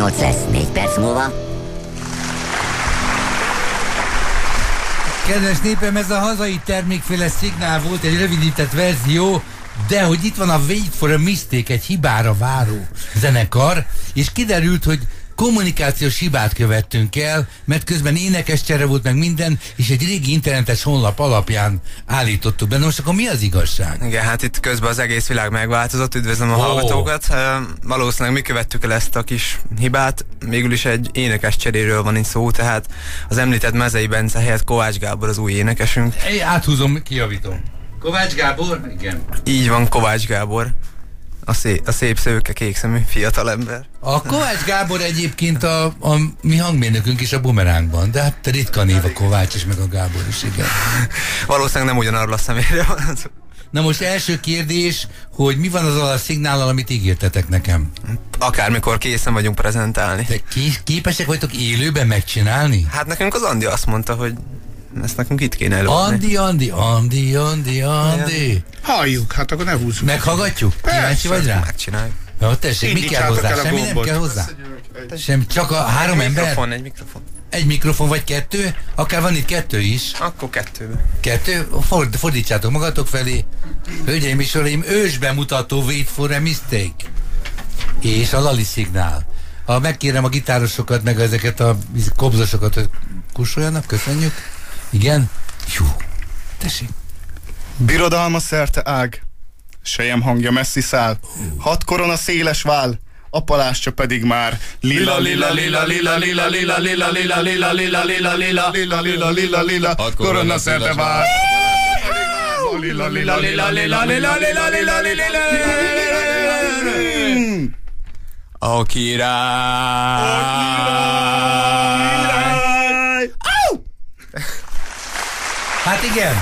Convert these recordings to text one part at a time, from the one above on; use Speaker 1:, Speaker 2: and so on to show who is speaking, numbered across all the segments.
Speaker 1: 8 lesz 4 perc múlva.
Speaker 2: Kedves népem, ez a hazai termékféle szignál volt, egy rövidített verzió, de hogy itt van a Wait for a Mistake, egy hibára váró zenekar, és kiderült, hogy kommunikációs hibát követtünk el, mert közben énekes csere volt meg minden, és egy régi internetes honlap alapján állítottuk be. Most akkor mi az igazság?
Speaker 3: Igen, hát itt közben az egész világ megváltozott, üdvözlöm a hallgatókat. Valószínűleg mi követtük el ezt a kis hibát, végül is egy énekes cseréről van itt szó, tehát az említett Mezei Bence helyett Kovács Gábor az új énekesünk.
Speaker 2: Áthúzom, kijavítom. Kovács Gábor? Igen.
Speaker 3: Így van, Kovács Gábor. A szép szőke, kékszemű fiatalember.
Speaker 2: A Kovács Gábor egyébként a mi hangmérnökünk is a Bumerángban, de hát ritka név a Kovács is, meg a Gábor is, igen.
Speaker 3: Valószínűleg nem ugyanarról a személyre van.
Speaker 2: Na most első kérdés, hogy mi van azzal a szignállal, amit ígértetek nekem?
Speaker 3: Akármikor készen vagyunk prezentálni.
Speaker 2: De képesek vagytok élőben megcsinálni?
Speaker 3: Hát nekünk az Andi azt mondta, hogy ezt nekünk itt kéne előadni.
Speaker 2: Andi.
Speaker 4: Halljuk, hát akkor ne húzzuk.
Speaker 2: Meghallgatjuk? Kíváncsi vagy rá?
Speaker 3: Megcsináljuk.
Speaker 2: Jó, tessék, mi kell hozzá? Semmi nem kell hozzá? Semmi, csak a három ember?
Speaker 3: Egy mikrofon.
Speaker 2: Egy mikrofon vagy kettő? Akár van itt kettő is.
Speaker 3: Akkor kettőbe.
Speaker 2: Kettő? Fordítsátok magatok felé. Hölgyeim és uraim, ősbemutató Wait for a Mistake. És a Lali szignál. Megkérem a gitárosokat, meg ezeket a kobzosokat, hogy kussoljanak, köszönjük. Igen? Jó, tessék.
Speaker 4: Birodalma szerte ág, sejem hangja messzi száll, 6 korona széles vál, apalástja pedig már lila lila lila lila lila lila lila lila lila lila lila lila lila lila lila lila 6 korona szerte vál. Lila lila lila lila lila lila lila lila.
Speaker 3: A király.
Speaker 2: Hát igen.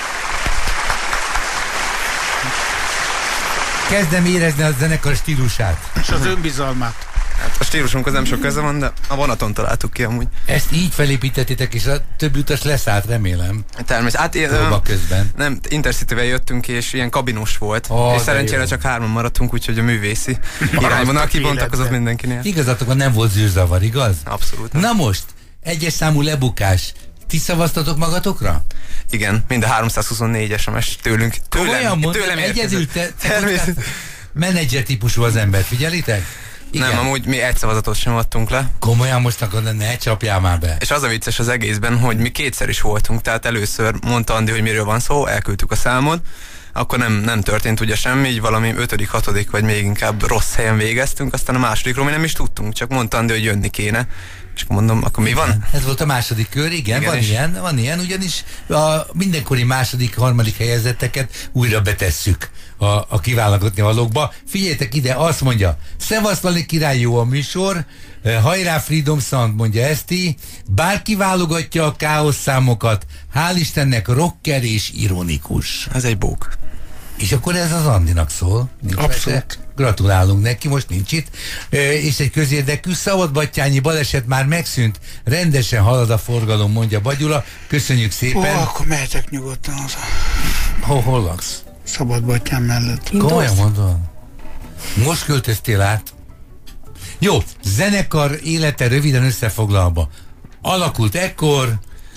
Speaker 2: Kezdem érezni a zenekar stílusát.
Speaker 4: És az önbizalmát.
Speaker 3: Hát a stílusunkhoz nem sok köze van, de a vonaton találtuk ki amúgy.
Speaker 2: Ezt így felépítettétek, és a többi utas leszállt, remélem.
Speaker 3: Természetesen.
Speaker 2: Próba közben.
Speaker 3: Nem, Intercityvel jöttünk, és ilyen kabinus volt. És szerencsére csak 3 maradtunk, úgyhogy a művészi irányvonal kibontakozott mindenkinél.
Speaker 2: Igazatokon nem volt zűrzavar, igaz?
Speaker 3: Abszolút.
Speaker 2: Na most, egyes számú lebukás. Ti szavaztatok magatokra?
Speaker 3: Igen, mind a 324 SMS tőlem
Speaker 2: egyedül menedzser típusú az ember, figyelitek?
Speaker 3: Igen. Nem, amúgy mi egy szavazatot sem adtunk le.
Speaker 2: Komolyan most akkor ne csapjál már be.
Speaker 3: És az a vicces az egészben, hogy mi kétszer is voltunk, tehát először mondta Andi, hogy miről van szó, elküldtük a számot, akkor nem történt ugye semmi, így valami 5., 6. vagy még inkább rossz helyen végeztünk, aztán a másodikról mi nem is tudtunk, csak mondta Andi, hogy jönni kéne. És mondom, akkor mi van?
Speaker 2: Ez volt a második kör, igen van ilyen, ugyanis a mindenkori második, harmadik helyezetteket újra betesszük a kiválogatni valókba. Figyeljetek ide, azt mondja, szevasz Lali király, jó a műsor, hajrá Freedom Sound, mondja Eszti, bárki válogatja a káosz számokat, hál' Istennek rocker és ironikus.
Speaker 3: Ez egy bók.
Speaker 2: És akkor ez az Andinak szól.
Speaker 4: Abszolút.
Speaker 2: Gratulálunk neki, most nincs itt. És egy közérdekű szabadbattyányi baleset már megszűnt, rendesen halad a forgalom, mondja Bagyula. Köszönjük szépen.
Speaker 4: Akkor mehetek nyugodtan haza.
Speaker 2: Hol laksz?
Speaker 4: Szabadbattyán mellett.
Speaker 2: Komolyan mondom. Most költöztél át. Jó, zenekar élete röviden összefoglalva. Alakult ekkor,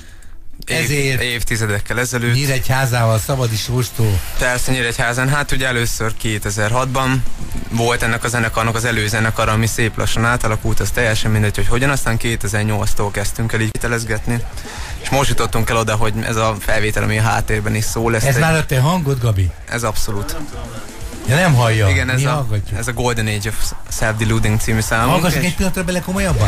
Speaker 2: ezért
Speaker 3: évtizedekkel ezelőtt.
Speaker 2: Nyíregyházával szabad is róstó.
Speaker 3: Persze Nyíregyházán, hát ugye először 2006-ban volt ennek a zenekarnak az előzenekar, ami szép lassan átalakult, az teljesen mindegy, hogy hogyan, aztán 2008-tól kezdtünk el így telezgetni. És most jutottunk el oda, hogy ez a felvétel, ami a háttérben is szól.
Speaker 2: Ez már a te hangod, Gabi?
Speaker 3: Ez abszolút.
Speaker 2: Ja, nem hallja.
Speaker 3: Igen, ez a Golden Age of Self-Deluding című számunk.
Speaker 2: Hallgassuk egy pillanatra bele komolyabban?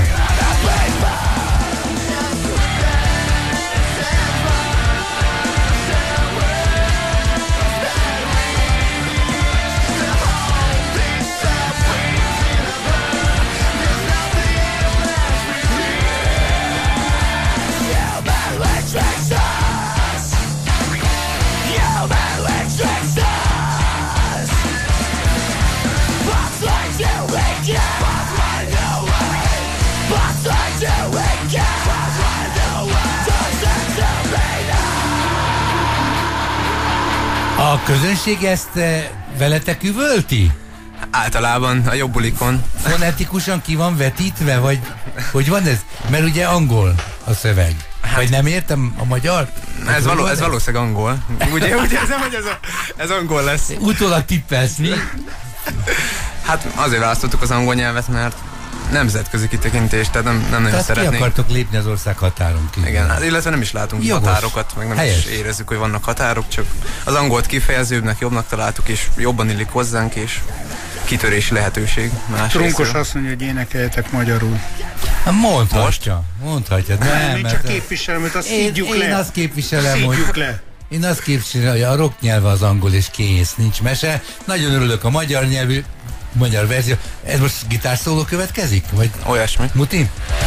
Speaker 2: A közönség ezt veletek üvölti?
Speaker 3: Általában a jobb bulikon.
Speaker 2: Fonetikusan ki van vetítve, vagy hogy van ez? Mert ugye angol a szöveg. Vagy nem értem a magyar?
Speaker 3: Ez valószínűleg angol. Ugye érzem, hogy ez angol lesz.
Speaker 2: Utólag tippelsz, mi?
Speaker 3: Hát azért választottuk az angol nyelvet, mert nemzetközi kitekintés, tehát nem nagyon
Speaker 2: tehát
Speaker 3: szeretnénk.
Speaker 2: ki akartok lépni az ország határon kívül.
Speaker 3: Igen, hát illetve nem is látunk
Speaker 2: Jogos.
Speaker 3: határokat, meg nem
Speaker 2: Helyes.
Speaker 3: is érezzük, hogy vannak határok, csak az angolt kifejezőbbnek, jobbnak találtuk, és jobban illik hozzánk, és kitörési lehetőség.
Speaker 5: Trunkos azt mondja, hogy énekeljetek magyarul.
Speaker 2: Mondhatja. Nem,
Speaker 5: Én csak képviselem, hogy azt szídjuk le.
Speaker 2: Én azt képviselem, hogy...
Speaker 5: Szídjuk le.
Speaker 2: Én azt képviselem, hogy a rock nyelve az angol és kész, nincs mese. Nagyon örülök a magyar nyelvű, magyar verzió. Ez most gitárszóló következik? Vagy
Speaker 3: olyasmi.
Speaker 2: Muti?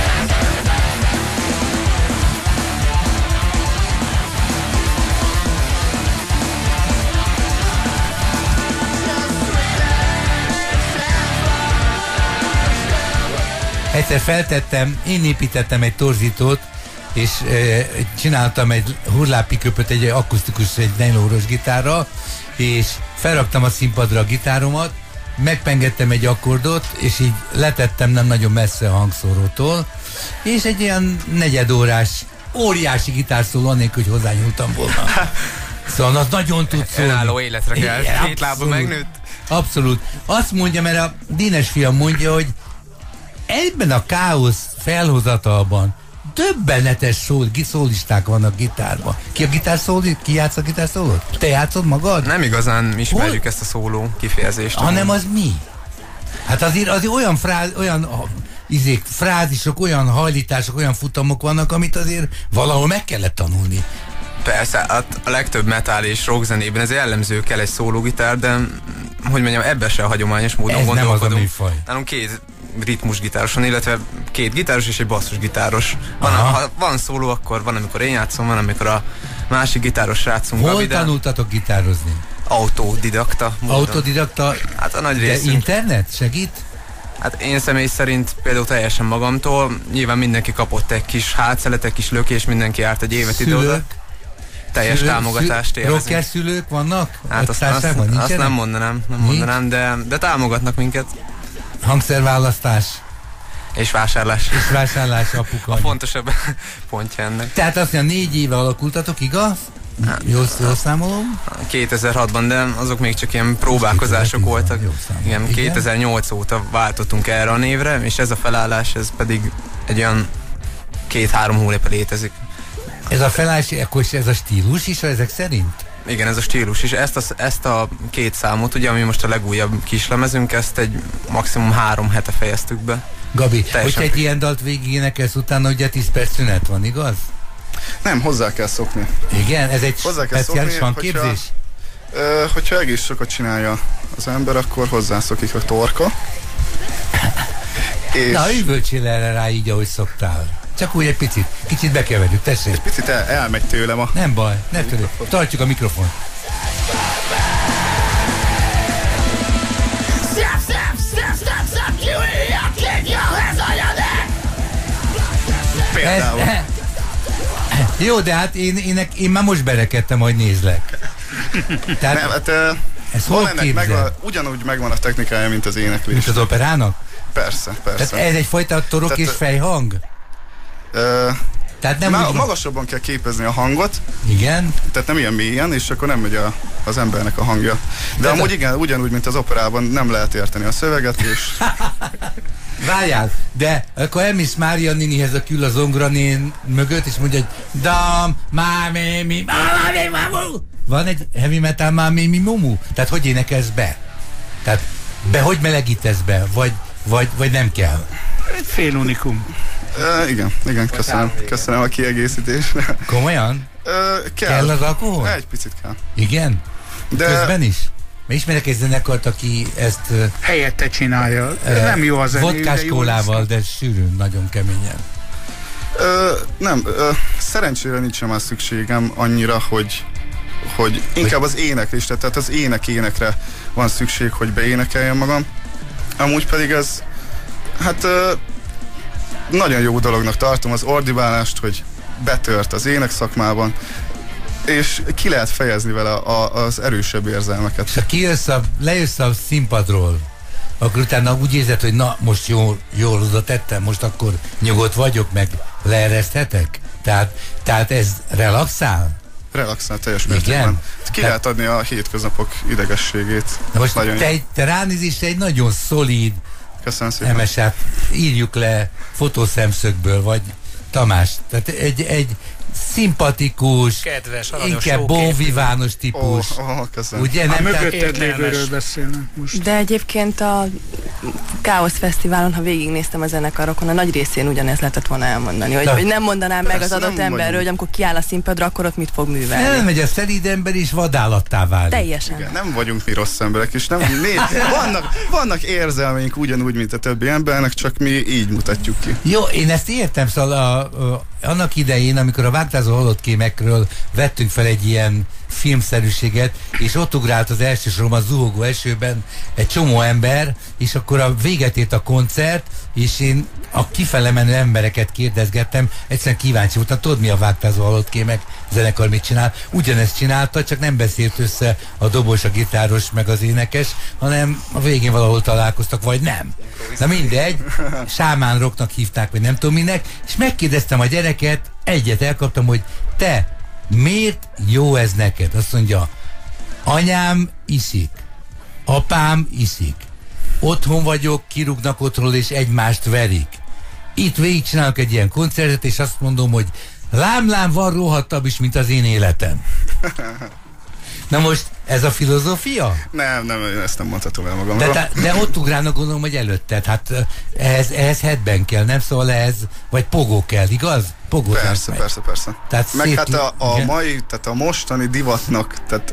Speaker 2: Egyszer feltettem, én építettem egy torzítót, és csináltam egy hurlápiköpöt, egy akusztikus, egy nylóros gitárra, és felraktam a színpadra a gitáromat, megpengettem egy akkordot, és így letettem nem nagyon messze a hangszórótól, és egy ilyen negyedórás, óriási gitárszóló, annélkül, hogy hozzányúltam volna. Szóval az nagyon tud szólni.
Speaker 3: Önálló életre kell, két lába megnőtt.
Speaker 2: Abszolút. Azt mondja, mert a Dénes fiam mondja, hogy ebben a káosz felhozatalban döbbenetes szólisták vannak gitárban. Ki a gitárszóló? Ki játsz a gitárszólót? Te játszod magad?
Speaker 3: Nem igazán ismerjük ezt a szóló kifejezést.
Speaker 2: Hanem az mi? Hát azért olyan frázisok, olyan hajlítások, olyan futamok vannak, amit azért valahol meg kellett tanulni.
Speaker 3: Persze, a legtöbb metal és rock zenében ez jellemző, kell egy szólógitár, de hogy mondjam, ebben se a hagyományos módon
Speaker 2: ez
Speaker 3: gondolkodunk.
Speaker 2: Nem az a műfaj.
Speaker 3: Nálunk két ritmusgitáros van, illetve két gitáros és egy basszusgitáros. Ha van szóló, akkor van, amikor én játszom, van, amikor a másik gitáros srácunk.
Speaker 2: Hol tanultatok gitározni?
Speaker 3: Autodidakta módon.
Speaker 2: Autodidakta?
Speaker 3: Hát a nagy
Speaker 2: részünk.
Speaker 3: részünk.
Speaker 2: Internet segít?
Speaker 3: Hát én személy szerint például teljesen magamtól, nyilván mindenki kapott egy kis hátszelet, egy kis lökés, mindenki járt egy évet ide-oda. Teljes támogatást élvezünk.
Speaker 2: Rocker szülők vannak?
Speaker 3: Hát azt nem mondanám, de támogatnak minket.
Speaker 2: Hangszerválasztás.
Speaker 3: És vásárlás.
Speaker 2: És vásárlás, apuka.
Speaker 3: A fontosabb pontja ennek.
Speaker 2: Tehát azt mondja, 4 éve alakultatok, igaz? Jól számolom?
Speaker 3: 2006-ban, de azok még csak ilyen próbálkozások voltak. Igen, 2008 óta váltottunk erre a névre, és ez a felállás, ez pedig egy olyan 2-3 hónapja létezik.
Speaker 2: Ez a felállás, akkor ez a stílus is ezek szerint?
Speaker 3: Igen, ez a stílus is. Ezt a két számot, ugye, ami most a legújabb kislemezünk, ezt egy maximum 3 hete fejeztük be.
Speaker 2: Gabi, hogyha egy ilyen dalt végigénekelsz utána, ugye 10 perc szünet van, igaz?
Speaker 4: Nem, hozzá kell szokni.
Speaker 2: Igen, ez egy speciális hangképzés?
Speaker 4: Hogyha egész sokat csinálja az ember, akkor hozzászokik a torka.
Speaker 2: És... Na, üvöltsél erre rá így, ahogy szoktál. Csak úgy egy picit. Kicsit bekeverjük, tessék.
Speaker 4: Egy picit elmegy tőlem a...
Speaker 2: Nem baj, ne törő. Tartjuk a mikrofont.
Speaker 4: Például.
Speaker 2: Jó, de hát én már most berekedtem, hogy nézlek. Tehát
Speaker 4: nem, hát
Speaker 2: ez hol
Speaker 4: ugyanúgy megvan a technikája, mint az éneklés.
Speaker 2: Mint az operának?
Speaker 4: Persze.
Speaker 2: Tehát ez egyfajta torok és fejhang? Tehát nem
Speaker 4: magasabban kell képezni a hangot.
Speaker 2: Igen.
Speaker 4: Tehát nem ilyen mélyen, és akkor nem megy az embernek a hangja. De amúgy igen, ugyanúgy, mint az operában nem lehet érteni a szöveget, és...
Speaker 2: Várjál, de akkor elmész Mária nénihez, aki ül a zongranén mögött, és mondja, hogy dam, mámi, mi, van egy heavy metal mámi, mi, mumu? Tehát hogy énekelsz be? Tehát hogy melegítesz be? Vagy nem kell?
Speaker 5: Egy fél unikum.
Speaker 4: Igen, köszönöm a kiegészítést.
Speaker 2: Komolyan? Kell az alkohol?
Speaker 4: Egy picit kell.
Speaker 2: Igen?
Speaker 4: De...
Speaker 2: Közben is? Mert ismerek egy zenekart, aki ezt...
Speaker 5: helyette csinálja. Nem jó az zenő.
Speaker 2: Vodkás kólával, de sűrűn, nagyon keményen.
Speaker 4: Nem, szerencsére nincs már szükségem annyira, hogy inkább az éneklésre, tehát az énekre van szükség, hogy beénekeljem magam. Amúgy pedig ez, hát nagyon jó dolognak tartom az ordibálást, hogy betört az ének szakmában, és ki lehet fejezni vele az erősebb érzelmeket.
Speaker 2: És lejössz a színpadról, akkor utána úgy érzed, hogy na, most jól oda tettem, most akkor nyugodt vagyok, meg leereszthetek? Tehát ez relaxál?
Speaker 4: Relaxál teljes mértékben. Ki lehet adni a hétköznapok idegességét.
Speaker 2: Na most te ránézésre egy nagyon szolíd MSA-t írjuk le fotószemszögből, vagy Tamás. Tehát egy szimpatikus,
Speaker 6: kedves,
Speaker 2: inkább bonvivános típus. Ugye nem?
Speaker 5: Mögötted lévőről beszélnek most.
Speaker 7: De egyébként a Káosz Fesztiválon, ha végignéztem a zenekarokon, a nagy részén ugyanezt lehetett volna elmondani, hogy nem mondanám meg az adott emberről, hogy amikor kiáll a színpadra, akkor ott mit fog művelni.
Speaker 2: Elmegy a szelíd ember is vadállattá válik.
Speaker 7: Teljesen.
Speaker 4: Igen, nem vagyunk mi rossz emberek, és vannak érzelmeink ugyanúgy, mint a többi embernek, csak mi így mutatjuk ki.
Speaker 2: Jó, én ezt értem, szóval annak idején, amikor a Vágtázó halott kémekről vettünk fel egy ilyen filmszerűséget, és ott ugrált az első sorban a zuhogó esőben egy csomó ember, és akkor a véget ért a koncert, és én a kifele menő embereket kérdezgettem, egyszerűen kíváncsi voltam, tudod mi a Vágtázó halott kémek zenekar mit csinál? Ugyanezt csinálta, csak nem beszélt össze a dobos, a gitáros, meg az énekes, hanem a végén valahol találkoztak, vagy nem. Na mindegy, Sámán Rocknak hívták, vagy nem tudom minek, és megkérdeztem a gyereket, egyet elkaptam, hogy te, miért jó ez neked? Azt mondja, anyám iszik, apám iszik, otthon vagyok, kirúgnak otthonról és egymást verik. Itt végigcsinálok egy ilyen koncertet, és azt mondom, hogy lám van rohadtabb is, mint az én életem. Na most, ez a filozófia?
Speaker 4: Nem, ezt nem mondhatom el magamról.
Speaker 2: De ott ugrálnak, gondolom, hogy előtted. Hát ehhez headbang kell, nem? Szóval ehhez, vagy pogó kell, igaz? Pogó.
Speaker 4: Persze.
Speaker 2: Tehát
Speaker 4: meg hát a mai, tehát a mostani divatnak, tehát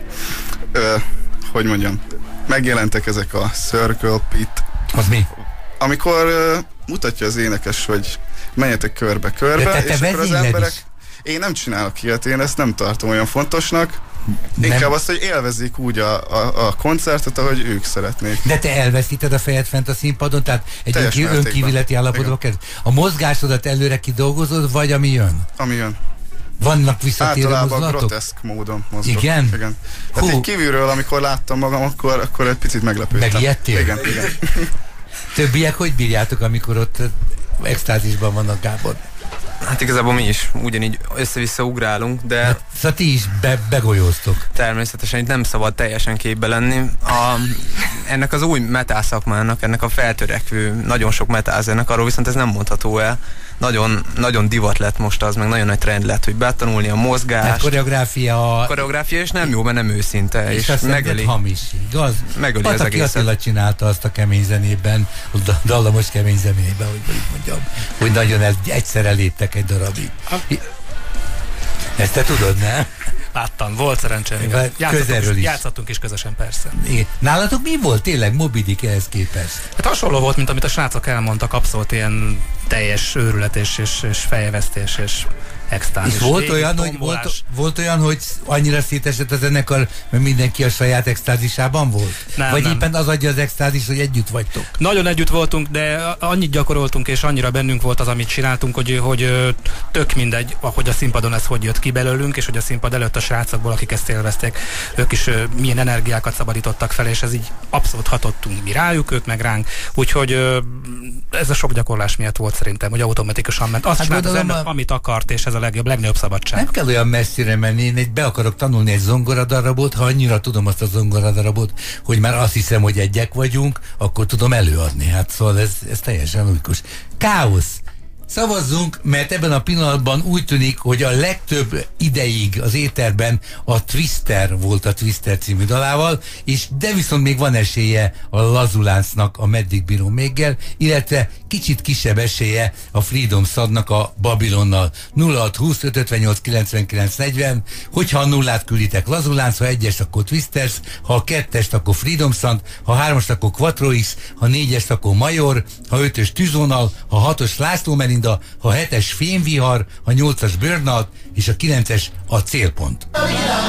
Speaker 4: hogy mondjam, megjelentek ezek a circle pit.
Speaker 2: Az mi?
Speaker 4: Amikor mutatja az énekes, hogy menjetek körbe-körbe, és akkor az emberek... Is. Én nem csinálok ilyet, én ezt nem tartom olyan fontosnak. Inkább azt, hogy élvezzék úgy a koncertet, ahogy ők szeretnék.
Speaker 2: De te elveszíted a fejed fent a színpadon, tehát egy önkívületi állapotba kezd. A mozgásodat előre kidolgozod, vagy ami jön?
Speaker 4: Ami jön.
Speaker 2: Vannak visszatérő mozdulatok?
Speaker 4: Általában groteszk módon mozgok.
Speaker 2: Igen?
Speaker 4: Hát így kívülről, amikor láttam magam, akkor egy picit meglepődtem.
Speaker 2: Megijedtél?
Speaker 4: Igen.
Speaker 2: Többiek hogy bírjátok, amikor ott extázisban vannak, Gábor?
Speaker 3: Hát igazából mi is ugyanígy össze-vissza ugrálunk, de...
Speaker 2: Szóval ti is begolyóztok.
Speaker 3: Természetesen itt nem szabad teljesen képbe lenni. Ennek az új metal szakmának, ennek a feltörekvő, nagyon sok metal zenekarról viszont ez nem mondható el. Nagyon divat lett most az, meg nagyon nagy trend lett, hogy betanulni a mozgást.
Speaker 2: Hát koreográfia
Speaker 3: és nem jó, mert nem őszinte.
Speaker 2: És megöli. Hamis, igaz?
Speaker 3: Megöli az egészet.
Speaker 2: Attila csinálta azt a kemény zenében, a dallamos kemény zenében, hogy mondjam, hogy nagyon egyszerre léptek egy darabig. Ezt te tudod, nem?
Speaker 6: Láttam, volt szerencsém. Játszottunk is közösen, persze.
Speaker 2: Igen. Nálatok mi volt tényleg Moby Dick ehhez képest?
Speaker 6: Hát hasonló volt, mint amit a srácok elmondtak, abszolút ilyen teljes őrület és fejvesztés és extázis.
Speaker 2: És volt olyan, hogy annyira szétesett a zenekar, mert mindenki a saját extázisában volt? Vagy éppen az adja az extázis, hogy együtt vagytok?
Speaker 6: Nagyon együtt voltunk, de annyit gyakoroltunk, és annyira bennünk volt az, amit csináltunk, hogy tök mindegy, hogy a színpadon ez hogy jött ki belőlünk, és hogy a színpad előtt a srácokból, akik ezt élvezték, ők is milyen energiákat szabadítottak fel, és ez így abszolút hatottunk mi rájuk, ők meg ránk. Úgyhogy ez a sok gyakorlás miatt volt szerintem, hogy automatikusan ment. Azt csinált az ember, amit akart, és ez a legnagyobb szabadság.
Speaker 2: Nem kell olyan messzire menni, én be akarok tanulni egy zongoradarabot, ha annyira tudom azt a zongoradarabot, hogy már azt hiszem, hogy egyek vagyunk, akkor tudom előadni. Hát szóval ez teljesen újkos. Káosz! Szavazzunk, mert ebben a pillanatban úgy tűnik, hogy a legtöbb ideig az éterben a Twister volt a Twister című dalával, de viszont még van esélye a Lazuláncnak a Meddig bírom méggel, illetve kicsit kisebb esélye a Freedom Szadnak a Babilonnal. 0620 558 99 40, hogyha a nullát külditek Lazulánc, ha egyest, akkor Twisters, ha a kettest, akkor Freedom Szad, ha hármast, akkor Quattro X, ha négyest, akkor Major, ha ötös Tűzvonal, ha hatos László Melinda, ha 7-es Fémvihar, a 8-as Burnout és a 9-es a Célpont.